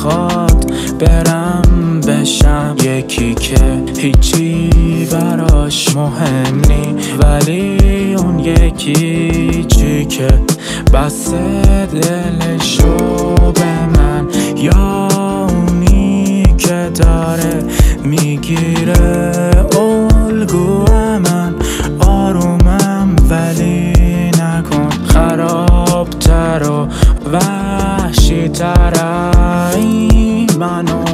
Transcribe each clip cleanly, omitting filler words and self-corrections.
میخواد برم بشم یکی که هیچی براش مهم نی، ولی اون یکی چی که بسته دلشو به من، یا اونی که داره میگیره الگوه من. آرومم ولی نکن خرابتر و وحشی‌تر این منو.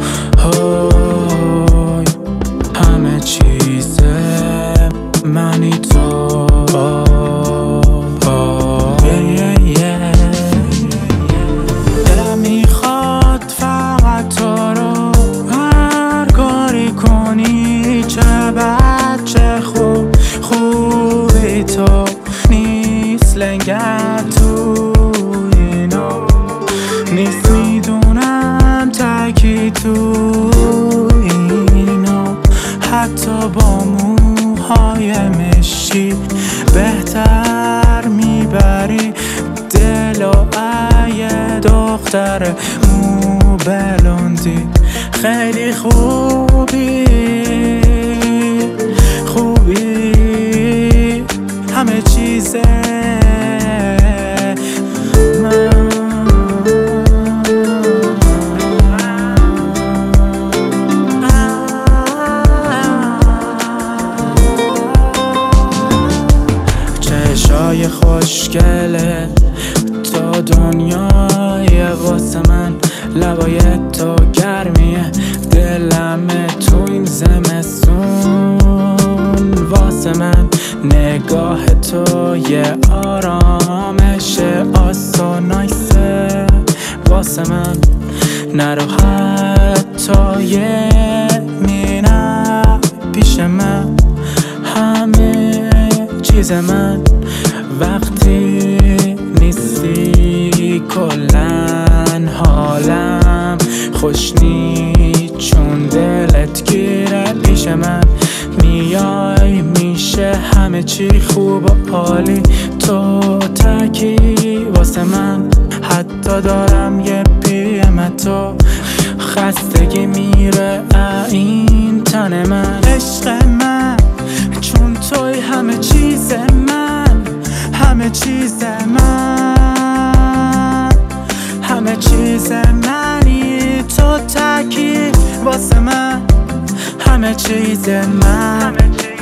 همه چیز منی تو. دلم میخواد فقط تو رو هر کاری کنی، چه بد چه خوبی تو نیست لنگت تو اینا نیست، میدونم تکی تو اینا، حتی با موهای مشی بهتر میبری دل و ای دختر مو بلوندی. خیلی خوبی همه چیزه چشای خوشگله تو دنیای واسه من، لبای تو گرمیه دلم تو این زمستون واسه من، نگاه تو یه آرامش آسونایسه واسه من. نرو حتی یه مینه پیش من، همه چیز من وقتی نیستی کلن حالم خوش نی، چون دلت گیره پیش من میای میشه همه چی خوب و عالی، تو تکی واسه من. حتی دارم یه پیم تو خستگی میره این تن من. عشق من چون توی همه چیز من، همه چیز من، همه چیز منی تو تکی واسه من، همه چیز من.